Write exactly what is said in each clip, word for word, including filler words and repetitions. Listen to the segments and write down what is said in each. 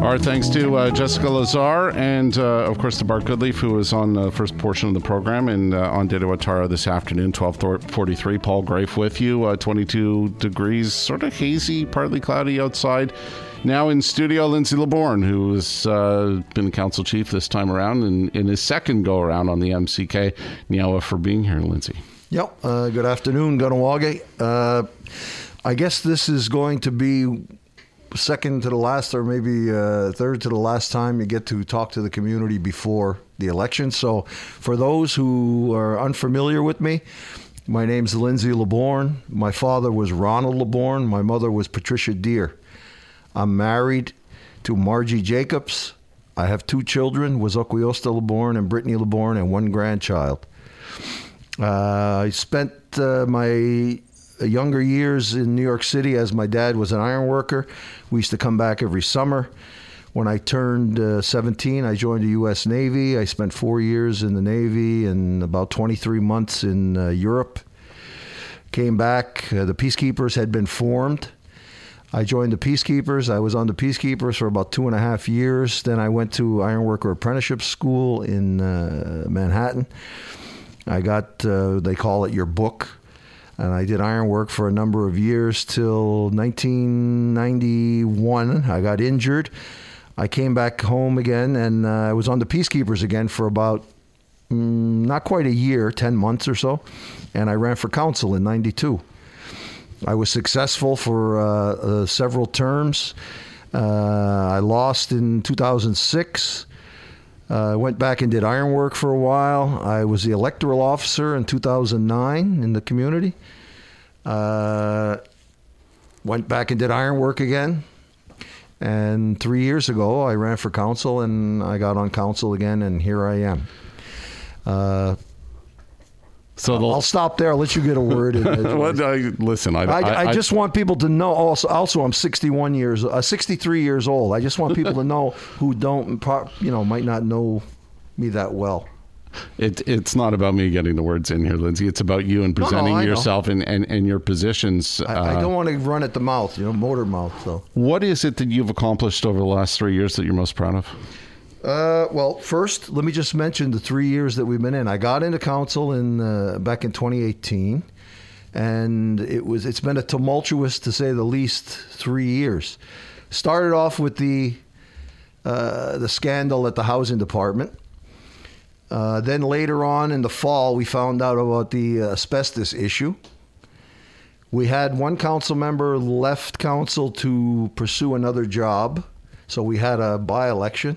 Our thanks to uh, Jessica Lazar and, uh, of course, to Bart Goodleaf, who was on the first portion of the program, and uh, on Dede Watara this afternoon, twelve forty-three. Paul Grafe with you, uh, twenty-two degrees, sort of hazy, partly cloudy outside. Now in studio, Lindsay LeBourne, who has uh, been council chief this time around, and in his second go-around on the M C K. Niawa for being here, Lindsay. Yep. Uh, good afternoon, Ganawage. Uh I guess this is going to be second to the last, or maybe uh, third to the last time you get to talk to the community before the election. So for those who are unfamiliar with me, my name's Lindsay LeBourne. My father was Ronald LeBourne. My mother was Patricia Deer. I'm married to Margie Jacobs. I have two children, Wazokwiosta LeBourne and Brittany LeBourne, and one grandchild. Uh, I spent uh, my younger years in New York City, as my dad was an iron worker. We used to come back every summer. When I turned uh, seventeen, I joined the U S Navy. I spent four years in the Navy and about twenty-three months in uh, Europe. Came back. Uh, the Peacekeepers had been formed. I joined the Peacekeepers. I was on the Peacekeepers for about two and a half years. Then I went to Ironworker Apprenticeship School in uh, Manhattan. I got, uh, they call it your book. And I did iron work for a number of years till nineteen ninety-one. I got injured. I came back home again, and uh, I was on the Peacekeepers again for about mm, not quite a year, ten months or so. And I ran for council in ninety-two. I was successful for uh, uh, several terms. Uh, I lost in two thousand six. I uh, went back and did iron work for a while. I was the electoral officer in two thousand nine in the community. Uh, went back and did iron work again. And three years ago, I ran for council, and I got on council again, and here I am. Uh, so I'll, I'll stop there. I'll let you get a word in. well, I, listen, I, I, I, I just want people to know. Also, also, I'm sixty-one years, uh, sixty-three years old. I just want people to know who don't, you know, might not know me that well. It, it's not about me getting the words in here, Lindsay. It's about you and presenting no, no, yourself and, and, and your positions. I, uh, I don't want to run at the mouth, you know, motor mouth. So, what is it that you've accomplished over the last three years that you're most proud of? Uh, well, first, let me just mention the three years that we've been in. I got into council in uh, back in twenty eighteen, and it was it's been a tumultuous, to say the least, three years. Started off with the uh, the scandal at the housing department. Uh, then later on in the fall, we found out about the asbestos issue. We had one council member left council to pursue another job, so we had a by-election.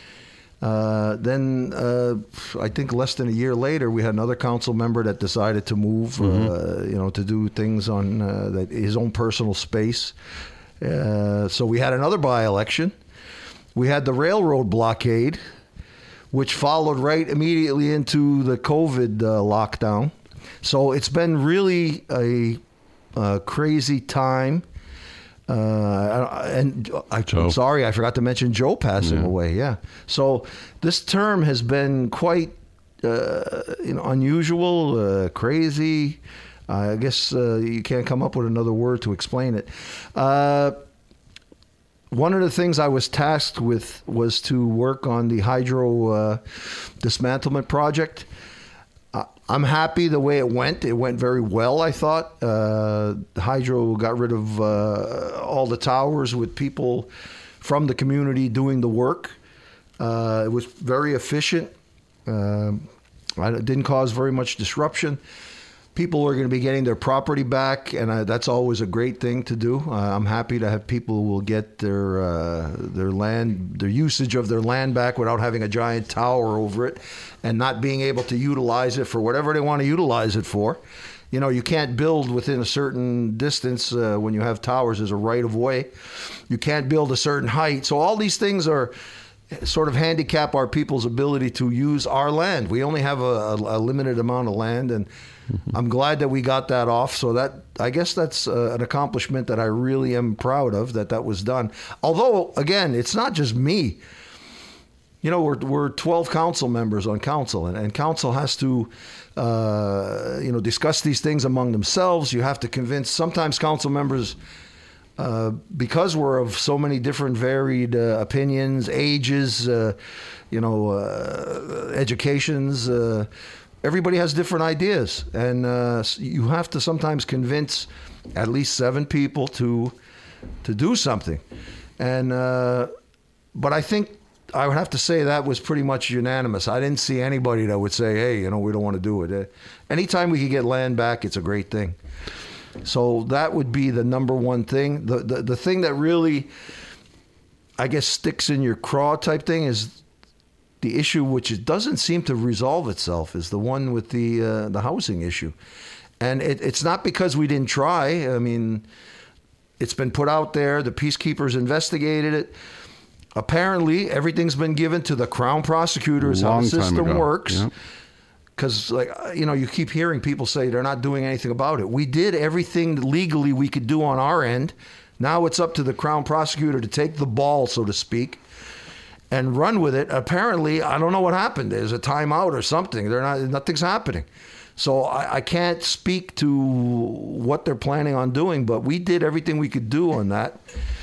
Uh, then uh, I think less than a year later, we had another council member that decided to move, mm-hmm. uh, you know, to do things on uh, that, his own personal space. Uh, so we had another by-election. We had the railroad blockade, which followed right immediately into the COVID uh, lockdown. So it's been really a, a crazy time. Uh, and I, I'm sorry, I forgot to mention Joe passing yeah. away. Yeah. So this term has been quite, uh, you know, unusual, uh, crazy. Uh, I guess uh, you can't come up with another word to explain it. Uh, one of the things I was tasked with was to work on the hydro uh, dismantlement project. I'm happy the way it went. It went very well, I thought. Uh, Hydro got rid of uh, all the towers with people from the community doing the work. Uh, it was very efficient. Uh, it didn't cause very much disruption. People are going to be getting their property back, and I, that's always a great thing to do. Uh, I'm happy to have people who will get their uh, their land, their usage of their land back without having a giant tower over it and not being able to utilize it for whatever they want to utilize it for. You know, you can't build within a certain distance uh, when you have towers as a right of way. You can't build a certain height. So all these things are sort of handicap our people's ability to use our land. We only have a, a, a limited amount of land, and I'm glad that we got that off. So that, I guess that's uh, an accomplishment that I really am proud of, that that was done. Although, again, it's not just me. You know, we're we're twelve council members on council, and, and council has to, uh, you know, discuss these things among themselves. You have to convince, sometimes council members uh, because we're of so many different varied uh, opinions, ages, uh, you know, uh, educations, uh, everybody has different ideas. And uh, you have to sometimes convince at least seven people to to do something. And uh, but I think I would have to say that was pretty much unanimous. I didn't see anybody that would say, hey, you know, we don't want to do it. Uh, anytime we could get land back, it's a great thing. So that would be the number one thing. The, the the thing that really, I guess, sticks in your craw type thing is the issue, which it doesn't seem to resolve itself, is the one with the uh, the housing issue. And it, it's not because we didn't try. I mean, it's been put out there. The peacekeepers investigated it. Apparently, everything's been given to the Crown prosecutors, how the system works. Because, like, you know, you keep hearing people say they're not doing anything about it. We did everything legally we could do on our end. Now it's up to the Crown prosecutor to take the ball, so to speak, and run with it. Apparently, I don't know what happened. There's a timeout or something. They're not. Nothing's happening. So I, I can't speak to what they're planning on doing, but we did everything we could do on that.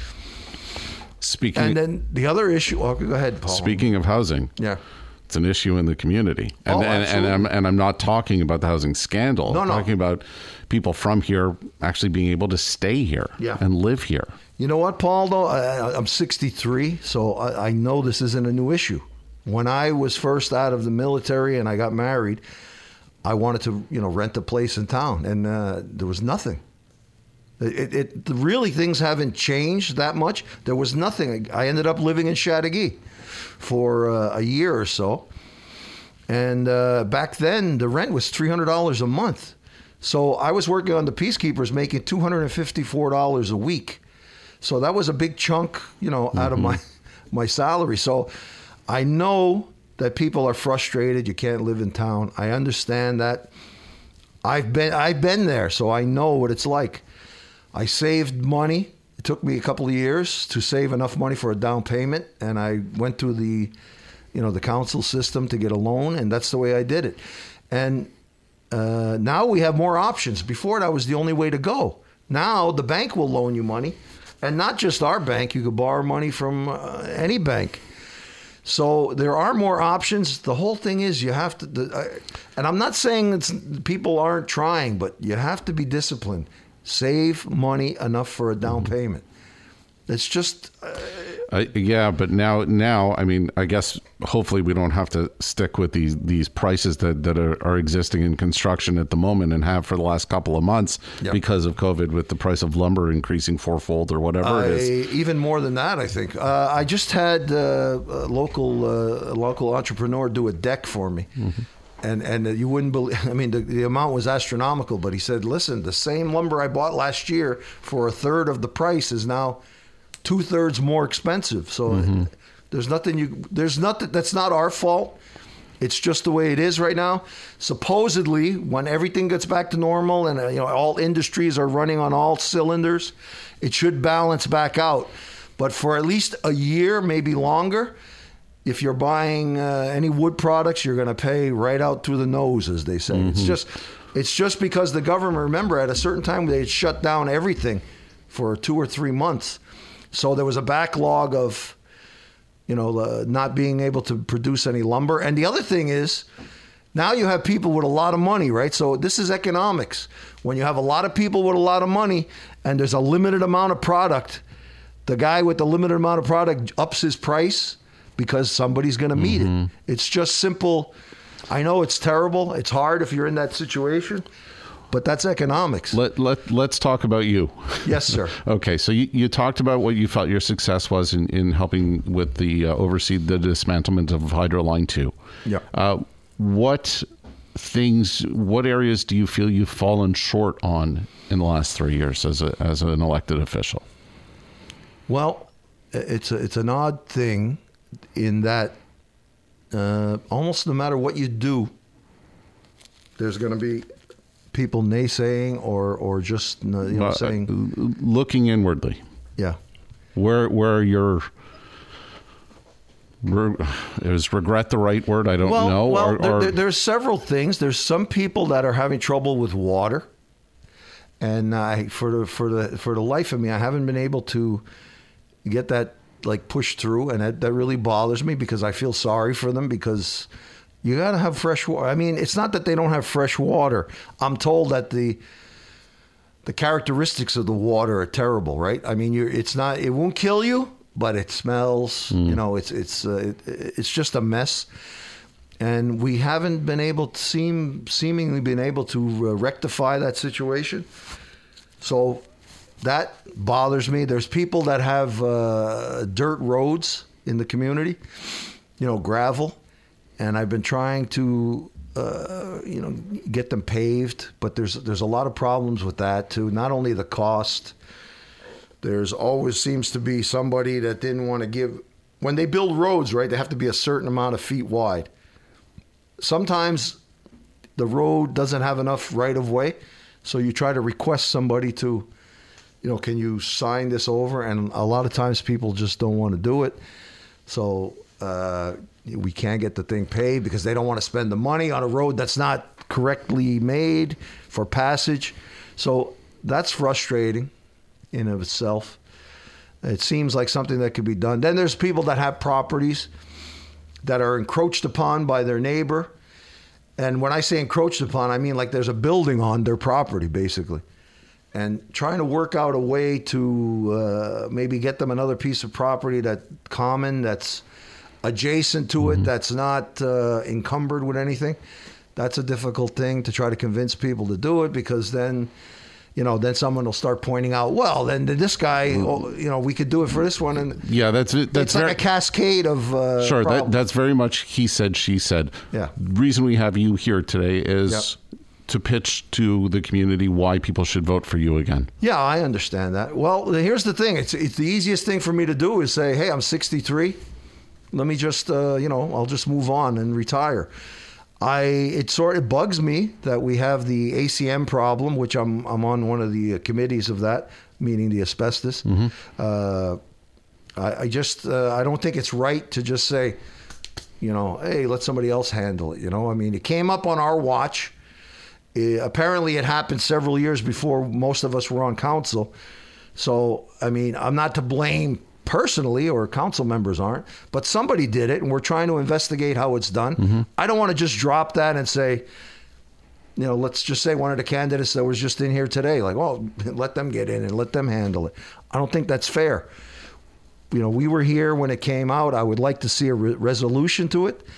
Speaking, and then the other issue. Oh, go ahead, Paul. Speaking of housing, yeah, it's an issue in the community, and oh, and, and I'm and I'm not talking about the housing scandal. No, I'm no. talking about people from here actually being able to stay here yeah. and live here. You know what, Paul? Though I, I'm sixty-three, so I, I know this isn't a new issue. When I was first out of the military and I got married, I wanted to, you know, rent a place in town, and uh, there was nothing. It, it really things haven't changed that much. There was nothing. I ended up living in Chateauguay for uh, a year or so, and uh, back then the rent was three hundred dollars a month. So I was working on the Peacekeepers, making two hundred and fifty-four dollars a week. So that was a big chunk, you know, out mm-hmm. of my my salary. So I know that people are frustrated. You can't live in town. I understand that. I've been I've been there, so I know what it's like. I saved money. It took me a couple of years to save enough money for a down payment, and I went through the, you know, the council system to get a loan, and that's the way I did it. And uh, now we have more options. Before, that was the only way to go. Now the bank will loan you money, and not just our bank. You could borrow money from uh, any bank. So there are more options. The whole thing is you have to, the, uh, and I'm not saying it's, people aren't trying, but you have to be disciplined. Save money enough for a down payment. It's just... Uh, uh, yeah, but now, now, I mean, I guess hopefully we don't have to stick with these these prices that, that are, are existing in construction at the moment and have for the last couple of months yep. because of COVID, with the price of lumber increasing fourfold or whatever I, it is. Even more than that, I think. Uh, I just had uh, a local uh, a local entrepreneur do a deck for me. Mm-hmm. And and you wouldn't believe, I mean, the, the amount was astronomical, but he said, listen, the same lumber I bought last year for a third of the price is now two thirds more expensive. So mm-hmm. there's nothing you, there's nothing, that's not our fault. It's just the way it is right now. Supposedly, when everything gets back to normal and, uh, you know, all industries are running on all cylinders, it should balance back out. But for at least a year, maybe longer, if you're buying uh, any wood products, you're going to pay right out through the nose, as they say. Mm-hmm. It's just, it's just because the government, remember, at a certain time they had shut down everything for two or three months, so there was a backlog of, you know, uh, not being able to produce any lumber. And the other thing is, now you have people with a lot of money, right? So this is economics. When you have a lot of people with a lot of money and there's a limited amount of product, the guy with the limited amount of product ups his price because somebody's going to meet mm-hmm. it. It's just simple. I know it's terrible. It's hard if you're in that situation, but that's economics. Let, let, let's talk about you. Yes, sir. Okay, so you, you talked about what you felt your success was in, in helping with the uh, oversee the dismantlement of Hydro Line two. Yeah. Uh, what things, what areas do you feel you've fallen short on in the last three years as a as an elected official? Well, it's a, it's an odd thing in that uh, almost no matter what you do, there's going to be people naysaying or or just you know uh, saying. Looking inwardly. Yeah. Where where your is regret the right word? I don't well, know. Well, or, there, or... there, there's several things. There's some people that are having trouble with water. and I for the for the for the life of me, I haven't been able to get that like pushed through, and that, that really bothers me because I feel sorry for them because you got to have fresh water. I mean, it's not that they don't have fresh water. I'm told that the the characteristics of the water are terrible, right? I mean, you're, it's not, it won't kill you, but it smells. Mm. You know, it's it's uh, it, it's just a mess, and we haven't been able to seem seemingly been able to uh, rectify that situation. So that bothers me. There's people that have uh, dirt roads in the community, you know, gravel, and I've been trying to. Uh, you know, get them paved, but there's there's a lot of problems with that too. Not only the cost, there's always seems to be somebody that didn't want to give. When they build roads, right, they have to be a certain amount of feet wide. Sometimes the road doesn't have enough right of way, so you try to request somebody to, you know, can you sign this over? And a lot of times people just don't want to do it. So. Uh, we can't get the thing paid because they don't want to spend the money on a road that's not correctly made for passage. So that's frustrating in of itself. It seems like something that could be done. Then there's people that have properties that are encroached upon by their neighbor. And when I say encroached upon, I mean like there's a building on their property, basically. And trying to work out a way to uh, maybe get them another piece of property that's common, that's adjacent to it, that's not uh, encumbered with anything. That's a difficult thing to try to convince people to do it because then, you know, then someone will start pointing out, well, then this guy, oh, you know, we could do it for this one. And yeah, that's that's it's very, like a cascade of uh, sure. That, that's very much he said, she said. Yeah. Reason we have you here today is yep. to pitch to the community why people should vote for you again. Yeah, I understand that. Well, here's the thing. It's it's the easiest thing for me to do is say, hey, I'm sixty-three. Let me just, uh, you know, I'll just move on and retire. I it sort of bugs me that we have the A C M problem, which I'm I'm on one of the committees of that, meaning the asbestos. Mm-hmm. Uh, I, I just uh, I don't think it's right to just say, you know, hey, let somebody else handle it. You know, I mean, it came up on our watch. It, apparently, it happened several years before most of us were on council. So, I mean, I'm not to blame personally, or council members aren't, but somebody did it, and we're trying to investigate how it's done. Mm-hmm. I don't want to just drop that and say, you know, let's just say one of the candidates that was just in here today, like, oh, let them get in and let them handle it. I don't think that's fair. You know, we were here when it came out. I would like to see a re- resolution to it,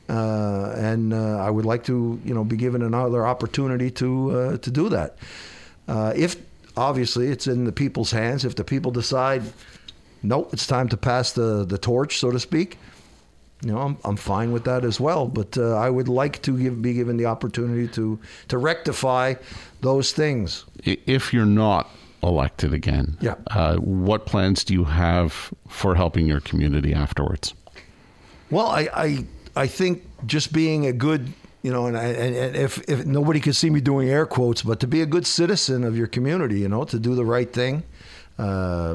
uh, and uh, I would like to, you know, be given another opportunity to uh, to do that. Uh, if obviously it's in the people's hands, if the people decide, nope, it's time to pass the, the torch, so to speak. You know, I'm I'm fine with that as well. But uh, I would like to give, be given the opportunity to to rectify those things. If you're not elected again, yeah. uh, what plans do you have for helping your community afterwards? Well, I I, I think just being a good, you know, and, I, and if if nobody could see me doing air quotes, but to be a good citizen of your community, you know, to do the right thing. Uh,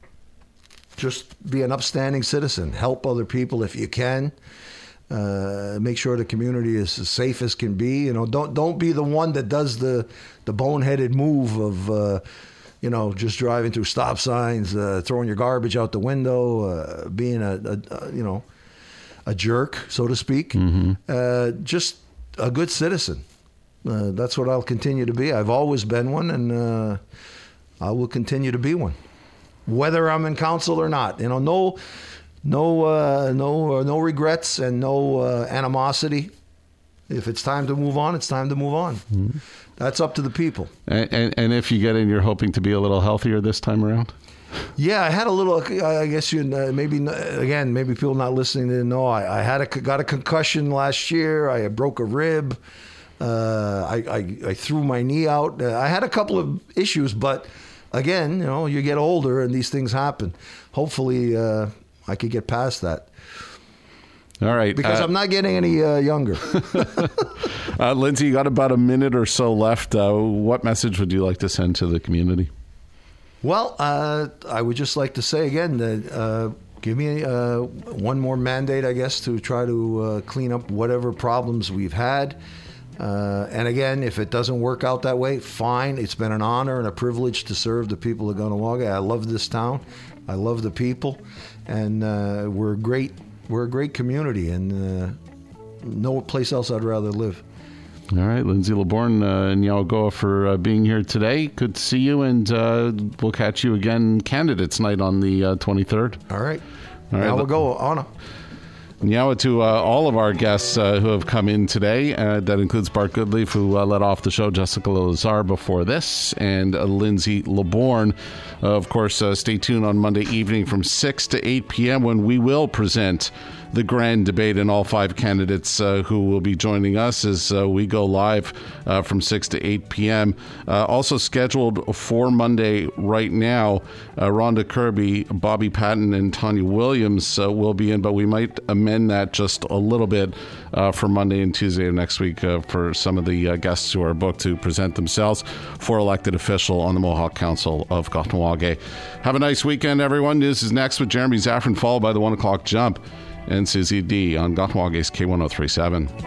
Just be an upstanding citizen. Help other people if you can. Uh, make sure the community is as safe as can be. You know, don't don't be the one that does the the boneheaded move of, uh, you know, just driving through stop signs, uh, throwing your garbage out the window, uh, being a, a, a you know a jerk, so to speak. Mm-hmm. Uh, just a good citizen. Uh, that's what I'll continue to be. I've always been one, and uh, I will continue to be one, whether I'm in council or not. You know, no, no, uh, no, uh, no regrets and no uh, animosity. If it's time to move on, it's time to move on. Mm-hmm. That's up to the people. And, and, and if you get in, you're hoping to be a little healthier this time around? Yeah, I had a little, I guess you, uh, maybe, again, maybe people not listening didn't know. I, I had a, got a concussion last year. I broke a rib. Uh, I, I, I threw my knee out. Uh, I had a couple of issues, but again, you know, you get older and these things happen. Hopefully, uh, I could get past that. All right. Because uh, I'm not getting any uh, younger. uh, Lindsay, you got about a minute or so left. Uh, what message would you like to send to the community? Well, uh, I would just like to say again that uh, give me uh, one more mandate, I guess, to try to uh, clean up whatever problems we've had. Uh, and again, if it doesn't work out that way, fine. It's been an honor and a privilege to serve the people of Kahnawake. I love this town. I love the people, and uh, we're a great we're a great community, and uh, no place else I'd rather live. All right, Lindsay LeBourne uh, and Yawagoa for uh, being here today. Good to see you, and uh, we'll catch you again Candidates Night on the uh, twenty-third. All right. All right. Yawagoa, honor. Nyawa to uh, all of our guests uh, who have come in today. Uh, that includes Bart Goodleaf, who uh, led off the show, Jessica Lazar before this, and uh, Lindsay LeBourne. Uh, of course, uh, stay tuned on Monday evening from six to eight p.m. when we will present the grand debate and all five candidates uh, who will be joining us as uh, we go live uh, from six to eight p.m. Uh, also scheduled for Monday right now, uh, Rhonda Kirby, Bobby Patton, and Tanya Williams uh, will be in, but we might amend that just a little bit uh, for Monday and Tuesday of next week uh, for some of the uh, guests who are booked to present themselves for elected official on the Mohawk Council of Kahnawake. Have a nice weekend, everyone. This is next with Jeremy Zaffron, followed by the one o'clock jump and Susie D on Kahnawake K one oh three point seven.